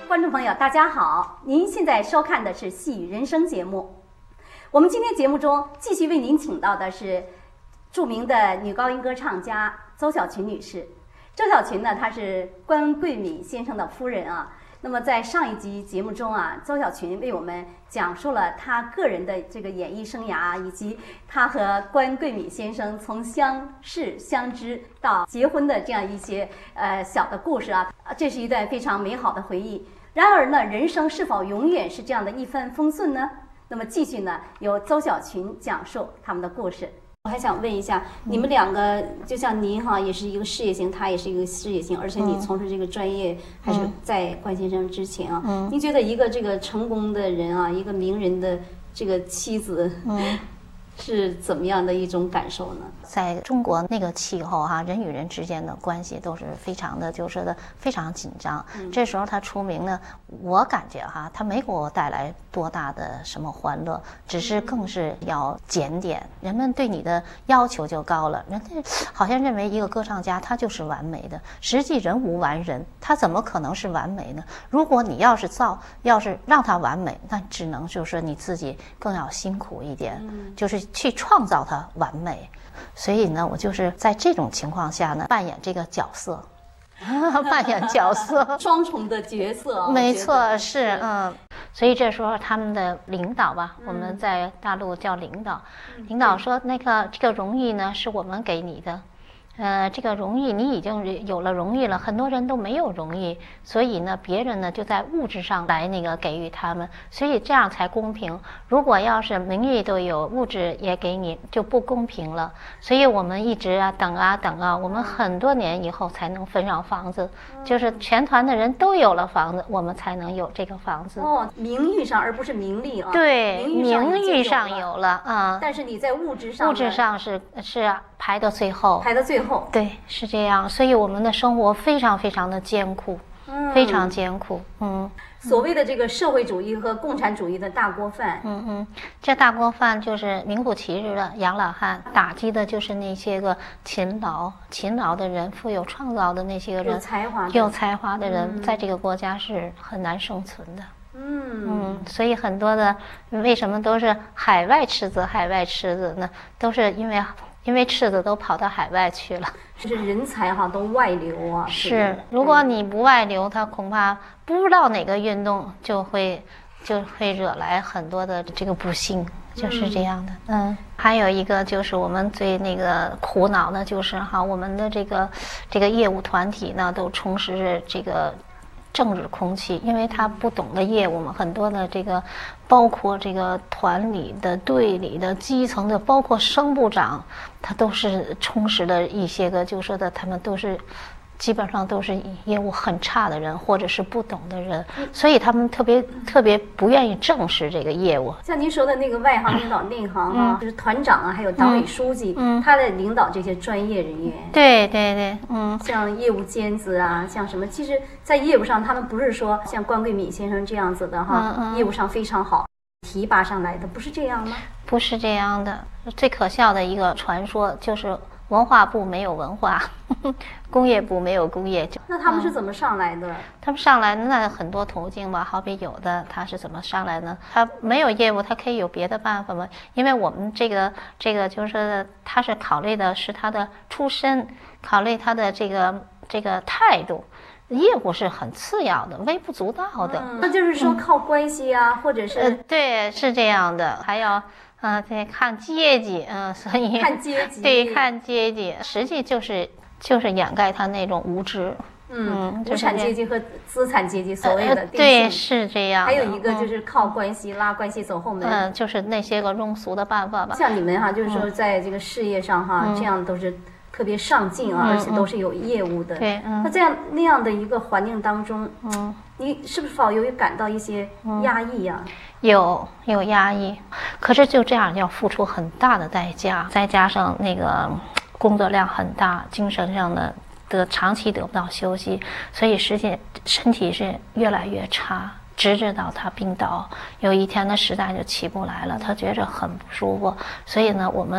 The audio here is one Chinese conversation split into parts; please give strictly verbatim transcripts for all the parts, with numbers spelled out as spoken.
观众朋友，大家好！您现在收看的是《戏语人生》节目。我们今天节目中继续为您请到的是著名的女高音歌唱家邹小群女士。周小群呢，她是关桂敏先生的夫人啊。那么在上一集节目中啊，邹小群为我们讲述了她个人的这个演艺生涯，以及她和关桂敏先生从相识相知到结婚的这样一些呃小的故事啊，这是一段非常美好的回忆。然而呢，人生是否永远是这样的一帆风顺呢？那么继续呢，由邹小群讲述他们的故事。我还想问一下，你们两个就像您哈，也是一个事业型，他也是一个事业型，而且你从事这个专业还是在关先生之前啊。嗯，您觉得一个这个成功的人啊，一个名人的这个妻子，嗯，是怎么样的一种感受呢？ 在中国那个气候哈、啊，人与人之间的关系都是非常的，就是的非常紧张。嗯、这时候他出名呢，我感觉哈、啊，他没给我带来多大的什么欢乐，只是更是要检点。人们对你的要求就高了，人家好像认为一个歌唱家他就是完美的，实际人无完人，他怎么可能是完美呢？如果你要是造，要是让他完美，那只能就是说你自己更要辛苦一点，嗯、就是去创造它完美。所以呢，我就是在这种情况下呢，扮演这个角色，扮演角色， 双重的角色。 没错，是嗯。所以这时候他们的领导吧，嗯、我们在大陆叫领导，嗯、领导说那个这个荣誉呢是我们给你的。呃，这个荣誉你已经有了荣誉了，很多人都没有荣誉，所以呢，别人呢就在物质上来那个给予他们，所以这样才公平。如果要是名誉都有，物质也给你，就不公平了。所以我们一直啊等啊等啊，我们很多年以后才能分上房子，就是全团的人都有了房子，我们才能有这个房子。 哦，名誉上而不是名利啊。 对，名誉上有了啊、嗯， 但是你在物质上， 物质上是是排到最后， 排到最后。 对，是这样，所以我们的生活非常非常的艰苦，嗯、非常艰苦。嗯， 所谓的这个社会主义和共产主义的大锅饭， 嗯嗯，这大锅饭就是名副其实的养老汉，打击的就是那些个勤劳、勤劳的人，富有创造的那些个人， 有才华、 有才华的人， 嗯、 在这个国家是很难生存的。 嗯嗯，所以很多的为什么都是海外赤子，海外赤子呢？都是因为。因为赤子都跑到海外去了， 就是人才哈都外流啊。 是，如果你不外流，他恐怕不知道哪个运动就会就会惹来很多的这个不幸，就是这样的。嗯，嗯还有一个就是我们最那个苦恼的就是哈，我们的这个这个业务团体呢都充斥着这个政治空气，因为他不懂的业务嘛，很多的这个包括这个团里的、队里的、基层的，包括声部长，他都是充实的一些个，就说的他们都是基本上都是业务很差的人，或者是不懂的人，所以他们特别特别不愿意正视这个业务。 像您说的那个外行领导内行啊，嗯、就是团长啊，还有党委书记，嗯、他来领导这些专业人员。 对对对，嗯， 像业务尖子啊，像什么，其实，在业务上他们不是说像关桂敏先生这样子的哈，嗯嗯、业务上非常好，提拔上来的，不是这样吗？ 不是这样的，最可笑的一个传说就是。文化部没有文化，工业部没有工业。 那他们是怎么上来的？ 嗯、他们上来那很多途径吧，好比有的他是怎么上来呢？他没有业务，他可以有别的办法吗？因为我们这个这个就是说，他是考虑的是他的出身，考虑他的这个这个态度。业务是很次要的，微不足道的。 嗯、那就是说靠关系啊，嗯、或者是、 呃、对，是这样的。还有。嗯，对，看阶级，嗯，所以看阶级， 对，看阶级，实际就是就是掩盖他那种无知， 嗯，无产阶级和资产阶级所谓的、呃、 对，是这样。 还有一个就是靠关系、嗯、拉关系走后门， 嗯，就是那些个庸俗的办法吧。 像你们哈，就是说在这个事业上哈，嗯、这样都是特别上进啊，嗯、而且都是有业务的。 对，嗯。 那这样那样的一个环境当中，嗯，你是不是否有感到一些压抑呀、啊？ 嗯有有压抑，可是就这样要付出很大的代价，再加上那个工作量很大，精神上的的长期得不到休息，所以实际身体是越来越差，直至到他病倒，有一天他实在就起不来了，他觉着很不舒服，所以呢，我们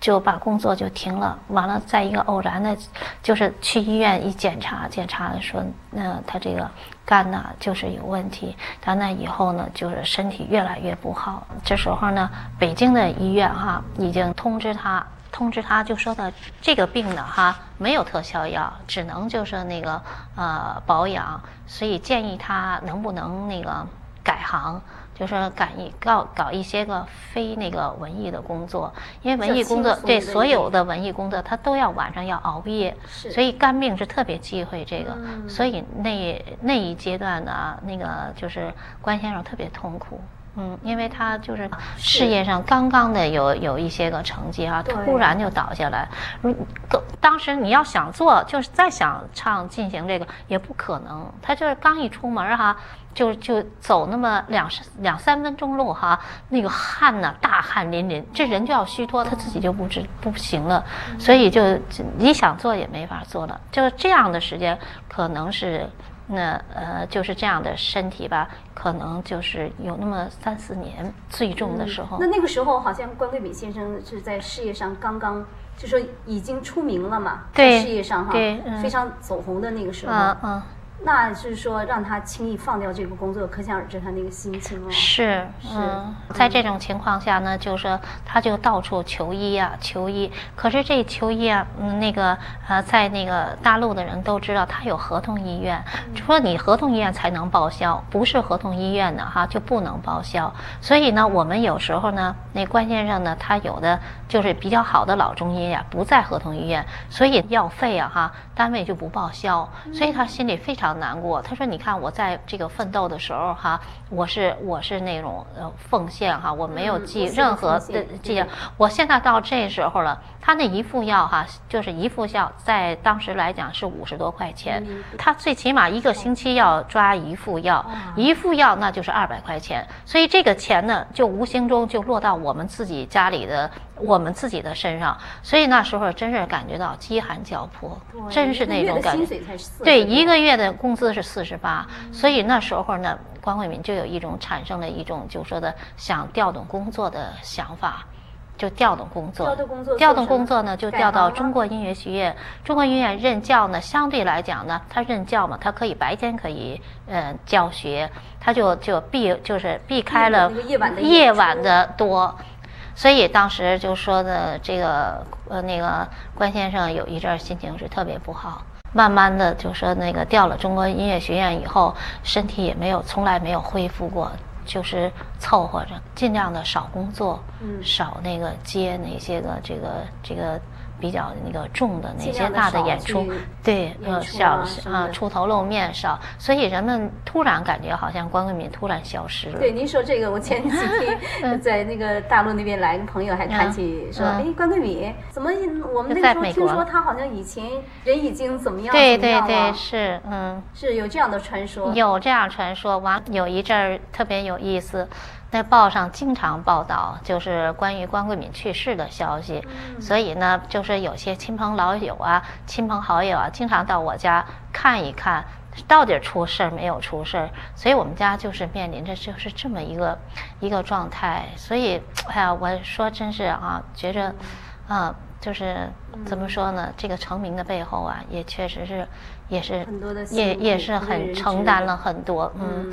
就把工作就停了。完了，在一个偶然的，就是去医院一检查，检查说，那他这个肝呢就是有问题。他那以后呢，就是身体越来越不好。这时候呢，北京的医院哈已经通知他。通知他就说的这个病呢哈没有特效药，只能就是那个呃保养，所以建议他能不能那个改行，就是改一搞搞一些个非那个文艺的工作，因为文艺工作对所有的文艺工作他都要晚上要熬夜，所以肝病是特别忌讳这个，嗯、所以那那一阶段呢，那个就是关先生特别痛苦。嗯，因为他就是事业上刚刚的有有一些个成绩啊，突然就倒下来。当时你要想做，就是再想唱进行这个也不可能。他就是刚一出门哈，就就走那么两两三分钟路哈，那个汗呢、啊，大汗淋漓，这人就要虚脱，他自己就不知不行了，所以就你想做也没法做了。就是这样的时间，可能是。那呃，就是这样的身体吧，可能就是有那么三四年最重的时候。 嗯、那那个时候，好像关桂敏先生是在事业上刚刚，就说已经出名了嘛，在事业上哈， 对、嗯， 非常走红的那个时候。 嗯嗯。 那是说让他轻易放掉这个工作，可想而知他那个心情哦。 是是、嗯，在这种情况下呢，就是他就到处求医啊，求医。可是这求医啊，嗯，那个呃，在那个大陆的人都知道，他有合同医院，说你合同医院才能报销，不是合同医院的哈就不能报销。所以呢，我们有时候呢，那关先生呢，他有的就是比较好的老中医呀、啊，不在合同医院，所以药费啊哈，单位就不报销，所以他心里非常难过。他说：“你看我在这个奋斗的时候哈，我是我是那种呃奉献哈，我没有记任何的记，我现在到这时候了，他那一副药哈，就是一副药在当时来讲是五十多块钱，他最起码一个星期要抓一副药，一副药那就是二百块钱，所以这个钱呢，就无形中就落到我们自己家里的我们自己的身上，所以那时候真是感觉到饥寒交迫，真是那种感觉。对，一个月的工资是四十八，所以那时候呢，关慧敏就有一种产生了一种就说的想调动工作的想法，就调动工作， 调动工作， 调动工作呢就调到中国音乐学院。中国音乐学院任教呢，相对来讲呢，他任教嘛，他可以白天可以呃教学，他就就避就是避开了夜晚的多。所以当时就说的这个呃那个关先生有一阵心情是特别不好，慢慢的就说那个调了中国音乐学院以后，身体也没有从来没有恢复过，就是凑合着尽量的少工作，嗯，少那个接那些个这个这个比较那个重的那些大的演出，对，呃，小啊出头露面少，所以人们突然感觉好像关慧敏突然消失了。 对，您说这个，我前几天在那个大陆那边来，跟朋友还谈起说，哎、嗯，关慧敏怎么我们那个时候听说他好像以前人已经怎么样对怎么样了？ 对对，是，嗯， 是有这样的传说。 有这样传说，完有一阵儿特别有意思。那报上经常报道，就是关于关桂敏去世的消息，嗯、所以呢，就是有些亲朋老友啊、亲朋好友啊，经常到我家看一看，到底出事儿没有出事儿。所以我们家就是面临着就是这么一个一个状态。所以，哎呀，我说真是啊，觉着，啊、呃，就是怎么说呢？这个成名的背后啊，也确实是，也是也也是很承担了很多，嗯。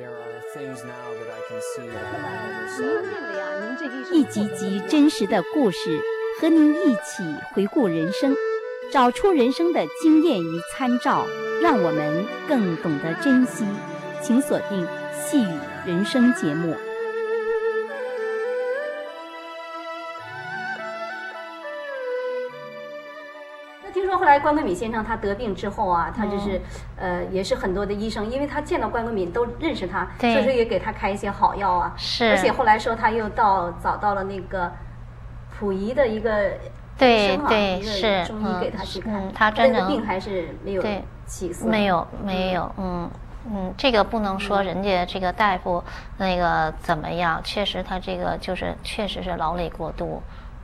一集集真实的故事，和您一起回顾人生，找出人生的经验与参照，让我们更懂得珍惜。请锁定《细语人生》节目。听说后来关桂敏先生他得病之后啊，他就是、嗯、呃也是很多的医生，因为他见到关桂敏都认识他，所以说也给他开一些好药啊。 是， 而且后来说他又到找到了那个溥仪的一个对医生啊， 对一个是中医给他去看， 嗯、他真的病还是没有起色， 没有没有，嗯。嗯，这个不能说人家这个大夫那个怎么样，确实他这个就是确实是劳累过度。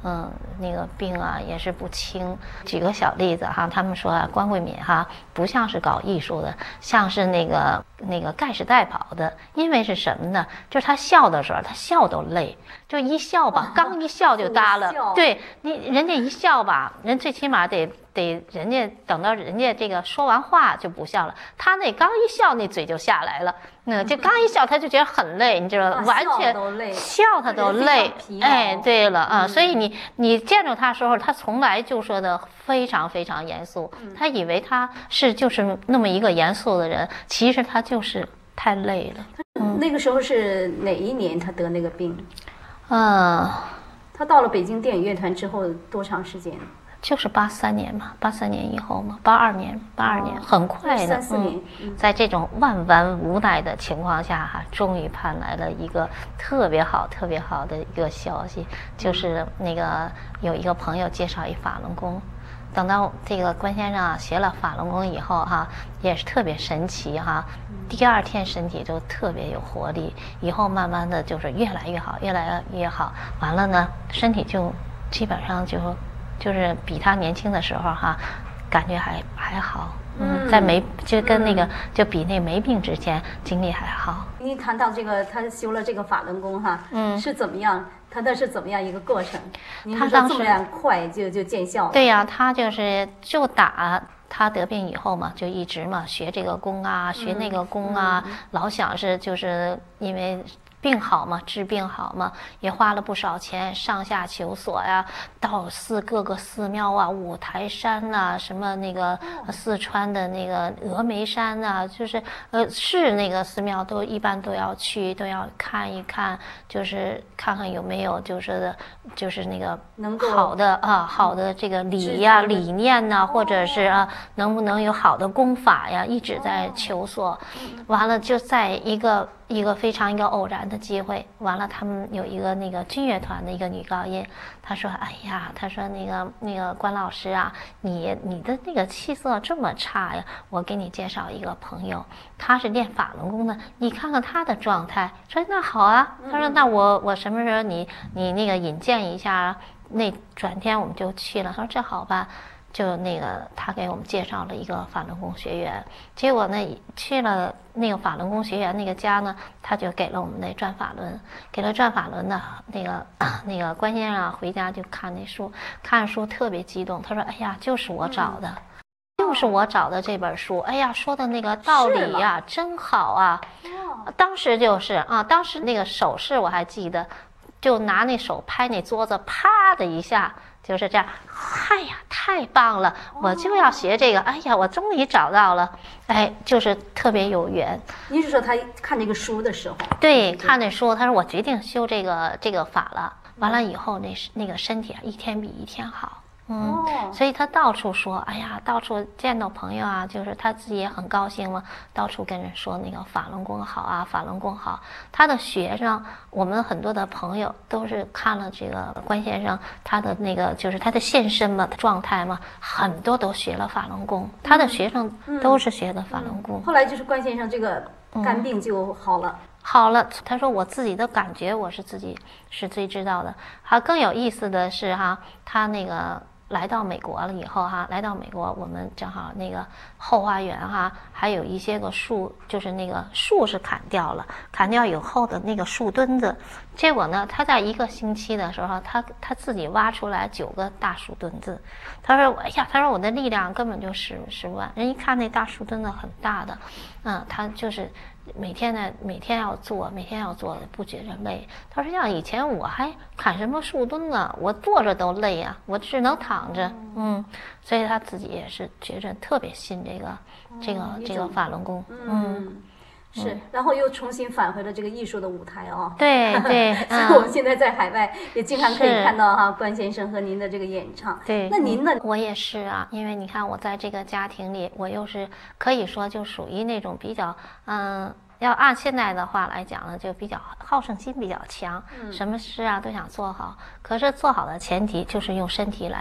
嗯，那个病啊也是不轻。举个小例子哈，他们说啊，关桂敏哈不像是搞艺术的，像是那个那个盖世代跑的。因为是什么呢？就是他笑的时候，他笑都累，就一笑吧，刚一笑就耷了。对你，人家一笑吧，人最起码得。得人家等到人家这个说完话就不笑了，他那刚一笑那嘴就下来了，那这刚一笑他就觉得很累，你知道，完全笑他都累。哎，对了啊，所以你你见着他的时候，他从来就说的非常非常严肃，他以为他是就是那么一个严肃的人，其实他就是太累了。 嗯，那个时候是哪一年他得那个病？ 嗯， 他到了北京电影乐团之后多长时间？ 就是八三年嘛，八三年以后嘛，八二年，八二年，很快的， 三四年。 嗯，在这种万般无奈的情况下，哈，终于盼来了一个特别好、特别好的一个消息，就是那个有一个朋友介绍一法轮功。等到这个关先生啊学了法轮功以后哈，也是特别神奇哈，第二天身体就特别有活力，以后慢慢的就是越来越好，越来越好，完了呢，身体就基本上就。就是比他年轻的时候哈，感觉还还好，嗯，在没就跟那个、嗯、就比那没病之前精力还好。 你谈到这个，他修了这个法轮功哈， 嗯， 是怎么样？他那是怎么样一个过程？您说这么样快就就见效了？ 对呀、啊，他就是就打。他得病以后嘛，就一直嘛学这个功啊，学那个功啊，嗯嗯、老想是就是因为。病好嘛，治病好嘛，也花了不少钱，上下求索呀，到寺各个寺庙啊，五台山呐、啊，什么那个四川的那个峨眉山呐、啊，就是呃是那个寺庙都一般都要去，都要看一看，就是看看有没有就是就是那个好的啊好的这个理呀、理念呐、啊，或者是啊能不能有好的功法呀，一直在求索，完了就在一个。一个非常一个偶然的机会，完了他们有一个那个军乐团的一个女高音，她说：“哎呀，她说那个那个关老师啊，你你的那个气色这么差呀，我给你介绍一个朋友，他是练法轮功的，你看看他的状态。”说那好啊，他说那我我什么时候你你那个引荐一下啊？那转天我们就去了。他说这好吧。就那个，他给我们介绍了一个法轮功学员，结果呢，去了那个法轮功学员那个家呢，他就给了我们那转法轮，给了转法轮的那个那个关先生啊，回家就看那书，看书特别激动，他说：“哎呀，就是我找的，就是我找的这本书，哎呀，说的那个道理呀，真好啊！”当时就是啊，当时那个手势我还记得，就拿那手拍那桌子，啪的一下。就是这样，哎呀，太棒了！我就要学这个，哎呀，我终于找到了，哎，就是特别有缘。 您是说他看这个书的时候？ 对，看那书，他说我决定修这个这个法了。完了以后，那那个身体啊，一天比一天好。嗯，哦、所以他到处说，哎呀，到处见到朋友啊，就是他自己也很高兴嘛，到处跟人说那个法轮功好啊，法轮功好。他的学生，我们很多的朋友都是看了这个关先生他的那个就是他的现身嘛状态嘛，很多都学了法轮功，他的学生都是学的法轮功。 嗯嗯、后来就是关先生这个肝病就好了。 嗯好了，他说我自己的感觉我是自己是最知道的。还更有意思的是哈，他那个来到美国了以后哈，来到美国我们正好那个后花园哈，还有一些个树，就是那个树是砍掉了，砍掉以后的那个树墩子，结果呢，他在一个星期的时候，他他自己挖出来九个大树墩子，他说哎呀，他说我的力量根本就使使不完，人一看那大树墩子很大的，嗯，他就是。每天呢，每天要做，每天要做，不觉着累。他说像以前我还砍什么树墩呢，我坐着都累啊，我只能躺着。嗯，所以他自己也是觉着特别信这个，这个这个法轮功。嗯。 是，然后又重新返回了这个艺术的舞台哦。 对对， 所以我们现在在海外也经常可以看到哈关先生和您的这个演唱。 对， 那您呢？ 我也是啊，因为你看我在这个家庭里，我又是可以说就属于那种比较嗯。要按现在的话来讲呢，就比较好胜心比较强，嗯、什么事啊都想做好。可是做好的前提就是用身体来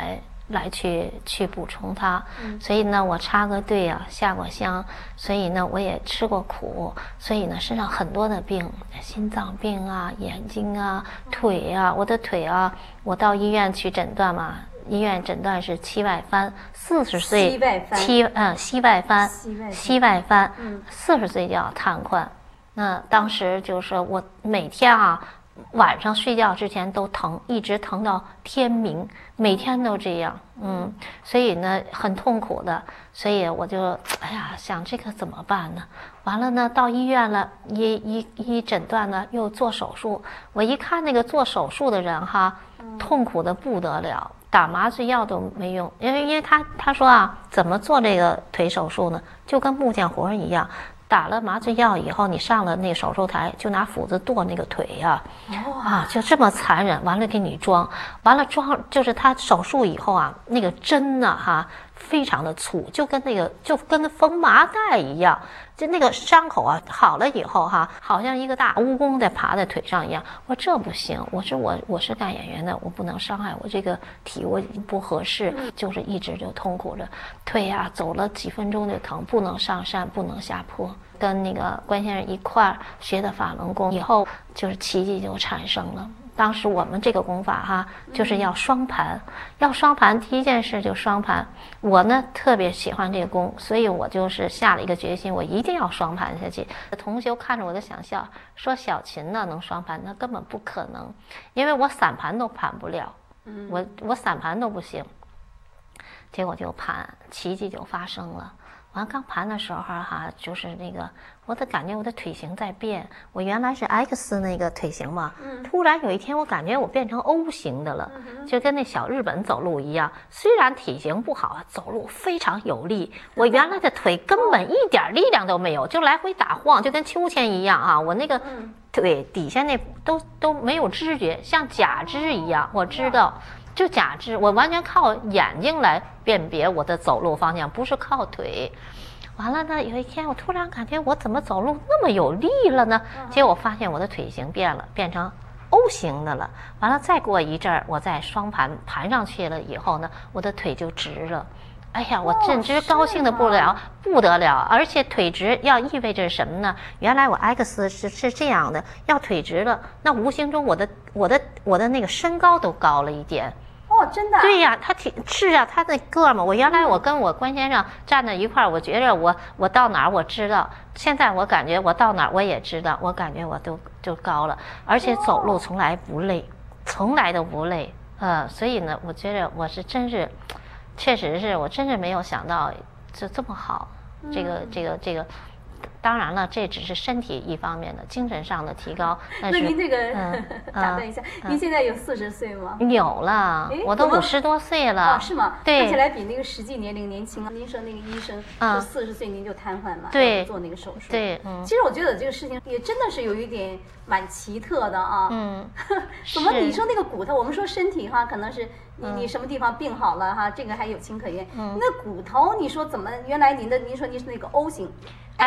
来去去补充它。 嗯、 所以呢，我插过队啊，下过乡，所以呢，我也吃过苦，所以呢，身上很多的病，心脏病啊，眼睛啊，腿啊，我的腿啊，我到医院去诊断嘛。医院诊断是膝外翻，四十岁膝嗯膝外翻，膝外翻，四十岁就要瘫痪。那当时就是我每天啊，晚上睡觉之前都疼，一直疼到天明，每天都这样，嗯，所以呢很痛苦的，所以我就哎呀想这个怎么办呢？完了呢，到医院了，一一一诊断呢又做手术，我一看那个做手术的人哈，痛苦的不得了。打麻醉药都没用，因为因为他他说啊，怎么做这个腿手术呢？就跟木匠活一样，打了麻醉药以后，你上了那个手术台，就拿斧子剁那个腿呀、啊，啊，就这么残忍。完了给你装，完了装就是他手术以后啊，那个针呢哈，非常的粗，就跟那个就跟缝麻袋一样。就那个伤口啊，好了以后哈，好像一个大蜈蚣在爬在腿上一样。我说这不行，我说我我是干演员的，我不能伤害我这个体，我不合适，就是一直就痛苦着，腿呀、啊、走了几分钟就疼，不能上山，不能下坡。跟那个关先生一块儿学的法轮功以后，就是奇迹就产生了。当时我们这个功法哈，就是要双盘，要双盘。第一件事就双盘。我呢特别喜欢这个功，所以我就是下了一个决心，我一定要双盘下去。同学看着我都想笑，说小琴呢能双盘，那根本不可能，因为我散盘都盘不了，我我散盘都不行。结果就盘，奇迹就发生了。完刚盘的时候哈，就是那个我的感觉我的腿型在变，我原来是 X 那个腿型嘛，嗯、突然有一天我感觉我变成 O 型的了，嗯、就跟那小日本走路一样。虽然体型不好，走路非常有力，我原来的腿根本一点力量都没有，就来回打晃，就跟秋千一样啊。我那个腿底下那都都没有知觉，像假肢一样，我知道。就假肢，我完全靠眼睛来辨别我的走路方向，不是靠腿。完了呢，有一天我突然感觉我怎么走路那么有力了呢？结果我发现我的腿型变了，变成 O 型的了。完了再过一阵儿，我再双盘盘上去了以后呢，我的腿就直了。哎呀，我简直高兴的不得了，不得了！而且腿直要意味着什么呢？原来我 X 是是这样的，要腿直了，那无形中我的我的我的那个身高都高了一点。 哦，真的？ 对呀，他挺是啊，他那个嘛，我原来我跟我关先生站在一块儿，我觉着我我到哪儿我知道，现在我感觉我到哪儿我也知道，我感觉我都就高了，而且走路从来不累，从来都不累，呃，所以呢，我觉得我是真是。确实是我真是没有想到就这么好，这个这个这个，当然了，这只是身体一方面的，精神上的提高。 那您这个、嗯、打断一下，嗯、您现在有四十岁吗？ 有了，我都五十多岁了。 哦，是吗？ 对， 看起来比那个实际年龄年轻。您说那个医生说四十岁您就瘫痪嘛？ 对， 做那个手术。 对，嗯。 其实我觉得这个事情也真的是有一点蛮奇特的啊。 嗯。 怎么你说那个骨头？我们说身体哈，可能是你你什么地方病好了哈，这个还有情可原。嗯。那骨头，你说怎么？原来您的您说您是那个 O 型。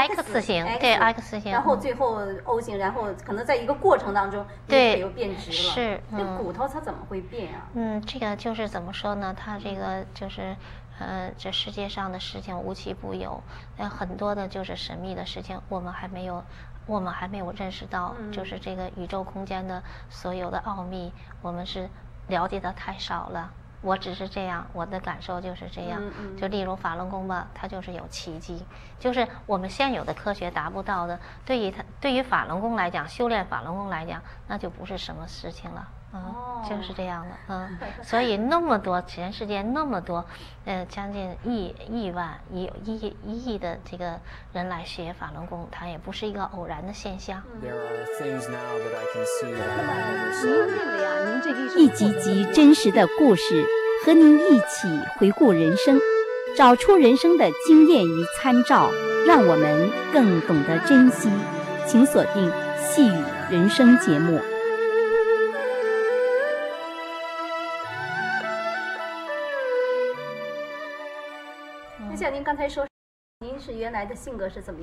X 型，对 X 型， 然后最后 O 型，然后可能在一个过程当中，对，又变直了。 是， 那、嗯、骨头它怎么会变啊？ 嗯，这个就是怎么说呢？它这个就是，呃，这世界上的事情无奇不有，呃，很多的就是神秘的事情，我们还没有，我们还没有认识到，嗯、就是这个宇宙空间的所有的奥秘，我们是了解的太少了。我只是这样，我的感受就是这样。嗯嗯、就例如法轮功吧，它就是有奇迹，就是我们现有的科学达不到的。对于它，对于法轮功来讲，修炼法轮功来讲，那就不是什么事情了。嗯，哦、就是这样的。嗯，所以那么多，全世界那么多，呃，将近亿亿万、亿亿一亿的这个人来学法轮功，它也不是一个偶然的现象。 一集集真实的故事，和您一起回顾人生，找出人生的经验与参照，让我们更懂得珍惜。请锁定《细语人生》节目。那像您刚才说，您是原来的性格是怎么样？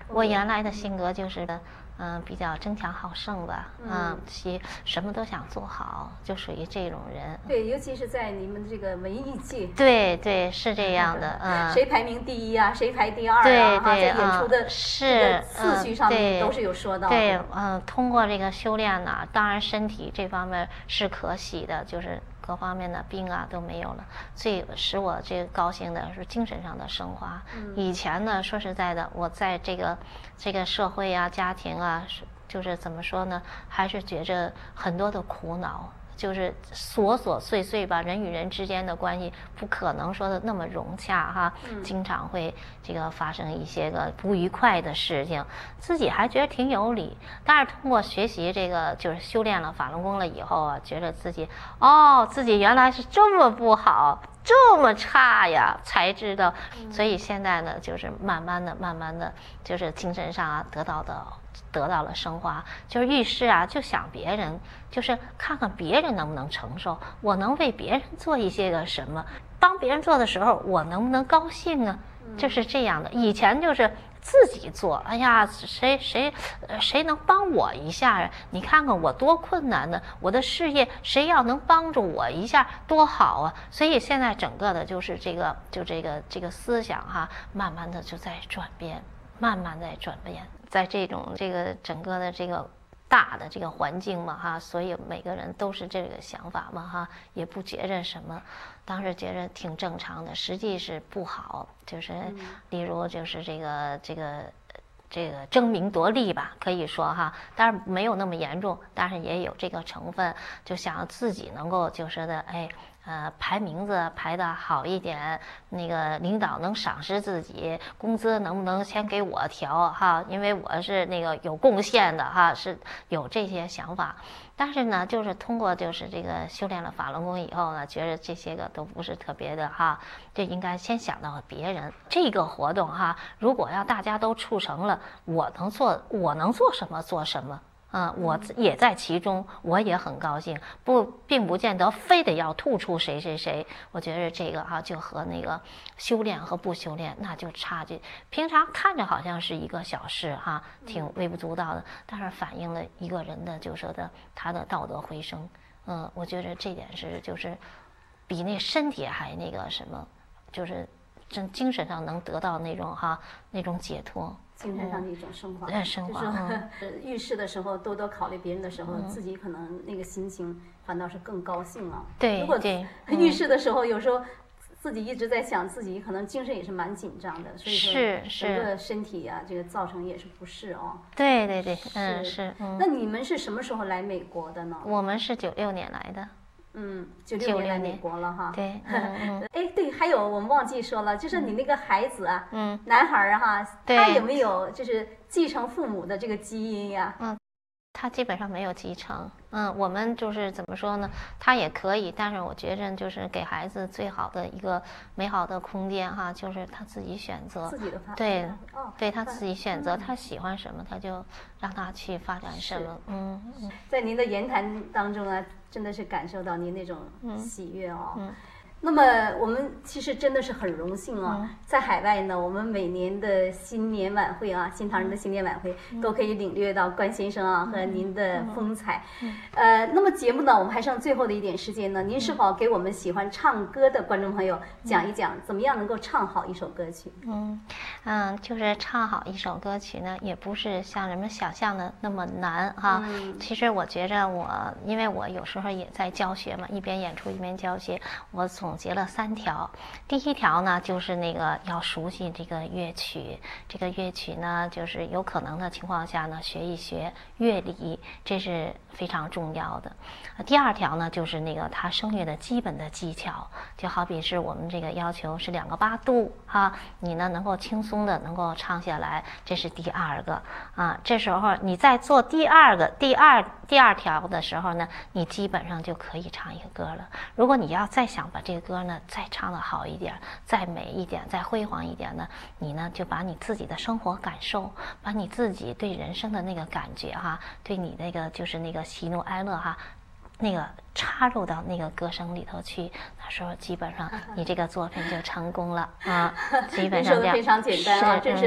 我原来的性格就是嗯、呃、比较争强好胜吧，嗯，其、呃、什么都想做好，就属于这种人。 对，尤其是在你们这个文艺界。 对对，是这样的，嗯。 谁排名第一啊？谁排第二啊？ 对对， 在演出的是次序上面都是有说到的。 对，嗯，通过这个修炼呢，当然身体这方面是可喜的，就是各方面的病啊都没有了。最使我这个高兴的是精神上的升华。嗯、以前呢，说实在的，我在这个这个社会啊、家庭啊，就是怎么说呢，还是觉着很多的苦恼。就是琐琐碎碎吧，人与人之间的关系不可能说的那么融洽哈，嗯、经常会这个发生一些个不愉快的事情，自己还觉得挺有理。但是通过学习这个就是修炼了法轮功了以后啊，觉得自己哦，自己原来是这么不好，这么差呀，才知道。所以现在呢，就是慢慢的、慢慢的，就是精神上啊得到的。得到了升华，就是遇事啊就想别人，就是看看别人能不能承受，我能为别人做一些个什么，帮别人做的时候我能不能高兴啊，就是这样的。以前就是自己做，哎呀，谁谁谁能帮我一下啊？你看看我多困难呢，我的事业谁要能帮助我一下多好啊！所以现在整个的就是这个就这个这个思想哈，慢慢的就在转变，慢慢在转变。在这种这个整个的这个大的这个环境嘛哈，所以每个人都是这个想法嘛哈，也不觉着什么，当时觉着挺正常的，实际是不好，就是例如就是这个这个这个争名夺利吧，可以说哈，当然没有那么严重，但是也有这个成分，就想自己能够就是的哎。呃，排名字排得好一点，那个领导能赏识自己，工资能不能先给我调哈？因为我是那个有贡献的哈，是有这些想法。但是呢，就是通过就是这个修炼了法轮功以后呢，觉得这些个都不是特别的哈，就应该先想到别人。这个活动哈，如果要大家都促成了，我能做，我能做什么做什么。嗯，我也在其中，我也很高兴，不，并不见得非得要突出谁谁谁。我觉得这个哈、啊，就和那个修炼和不修炼那就差距。平常看着好像是一个小事哈、啊，挺微不足道的，但是反映了一个人的就说的他的道德回升。嗯，我觉得这点是就是比那身体还那个什么，就是真精神上能得到那种哈那种解脱。 精神上的一种升华， 嗯、升华。 就是遇事的时候多多考虑别人的时候，嗯、自己可能那个心情反倒是更高兴了。 对， 如果对遇事的时候，嗯、有时候自己一直在想，自己可能精神也是蛮紧张的，所以说整个身体啊，这个造成也是不适哦。 对对对，嗯是。 嗯、那你们是什么时候来美国的呢？ 我们是九六年来的。 嗯，九六年来美国了哈。 对，嗯哎，对，还有我们忘记说了，就是你那个孩子啊， 嗯， 男孩儿哈，他有没有就是继承父母的这个基因呀？ 嗯，他基本上没有继承。嗯，我们就是怎么说呢？他也可以，但是我觉着就是给孩子最好的一个美好的空间哈，就是他自己选择。 自己的发展。 对， 哦、 对他自己选择，嗯、他喜欢什么，他就让他去发展什么。嗯， 在您的言谈当中啊，真的是感受到您那种喜悦哦。 嗯嗯那么我们其实真的是很荣幸啊，嗯、在海外呢，我们每年的新年晚会啊，新唐人的新年晚会、嗯、都可以领略到关先生啊、嗯、和您的风采。嗯嗯、呃，那么节目呢，我们还剩最后的一点时间呢，您是否给我们喜欢唱歌的观众朋友讲一讲，怎么样能够唱好一首歌曲？ 嗯嗯，就是唱好一首歌曲呢，也不是像人们想象的那么难哈。嗯、其实我觉着我，因为我有时候也在教学嘛，一边演出一边教学，我总结了三条。第一条呢，就是那个要熟悉这个乐曲，这个乐曲呢，就是有可能的情况下呢，学一学乐理，这是非常重要的。第二条呢，就是那个他声乐的基本的技巧，就好比是我们这个要求是两个八度哈，你呢能够轻松的能够唱下来，这是第二个啊。这时候你在做第二个第二第二条的时候呢，你基本上就可以唱一个歌了。如果你要再想把这个歌呢再唱得好一点，再美一点，再辉煌一点呢，你呢就把你自己的生活感受，把你自己对人生的那个感觉哈，对你那个就是那个喜怒哀乐哈，那个插入到那个歌声里头去，那时候基本上你这个作品就成功了啊。基本上这样。 说的非常简单啊，这是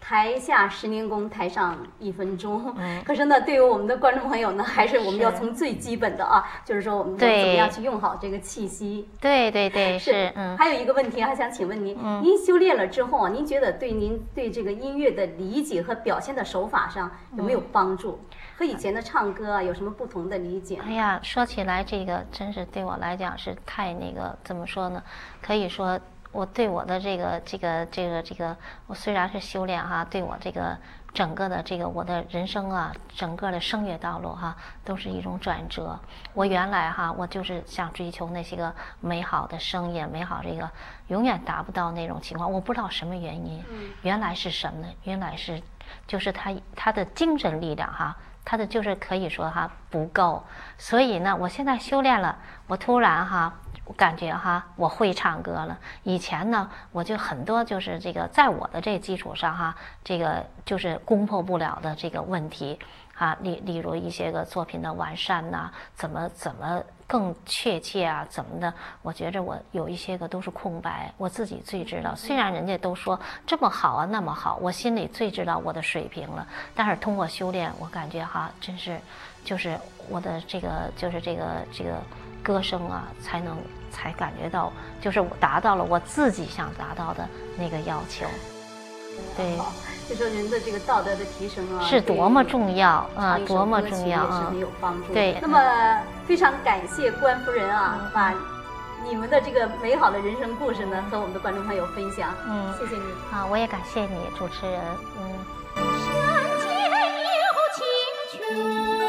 台下十年功，台上一分钟。 嗯， 可是呢，对于我们的观众朋友呢，还是我们要从最基本的啊，就是说我们怎么样去用好这个气息。 对对对， 是。 是嗯。 还有一个问题，还想请问您， 嗯、 您修炼了之后啊，您觉得对您对这个音乐的理解和表现的手法上有没有帮助？嗯、和以前的唱歌啊有什么不同的理解？ 哎呀，说起来这个真是对我来讲是太那个，怎么说呢？可以说。我对我的这个这个这个这个，我虽然是修炼哈，对我这个整个的这个我的人生啊，整个的声乐道路哈，都是一种转折。我原来哈，我就是想追求那些个美好的声音，美好这个永远达不到那种情况。我不知道什么原因，原来是什么呢？原来是就是他他的精神力量哈。他的就是可以说哈不够，所以呢，我现在修炼了，我突然哈感觉哈我会唱歌了。以前呢，我就很多就是这个在我的这个基础上哈，这个就是攻破不了的这个问题啊，例例如一些个作品的完善呐、啊，怎么怎么更确切啊，怎么的？我觉着我有一些个都是空白，我自己最知道。虽然人家都说这么好啊，那么好，我心里最知道我的水平了。但是通过修炼，我感觉哈，真是，就是我的这个，就是这个这个歌声啊，才能才感觉到，就是我达到了我自己想达到的那个要求。对。 就说人的这个道德的提升啊， 是多么重要啊，多么重要啊，是很有帮助。 对， 那么非常感谢关夫人啊，嗯、把你们的这个美好的人生故事呢，和我们的观众朋友分享。嗯，谢谢你啊，我也感谢你，主持人。嗯。 山间有清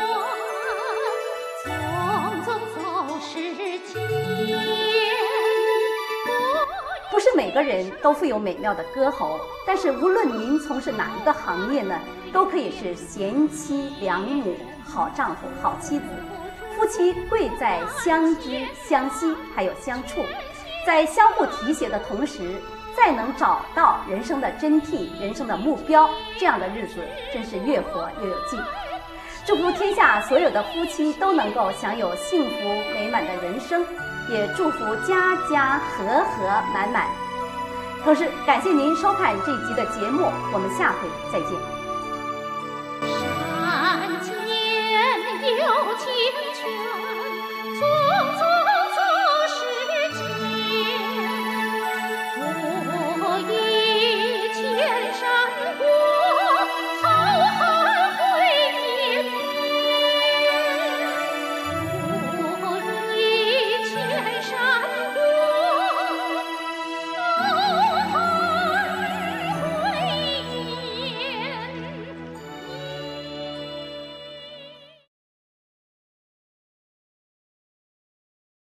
泉，匆匆走世间。 不是每个人都富有美妙的歌喉，但是无论您从事哪一个行业呢，都可以是贤妻良母、好丈夫、好妻子。夫妻贵在相知相惜，还有相处，在相互提携的同时，再能找到人生的真谛、人生的目标，这样的日子真是越活越有劲。祝福天下所有的夫妻都能够享有幸福美满的人生，也祝福家家和和满满。同时，感谢您收看这一集的节目，我们下回再见。 山间有清泉。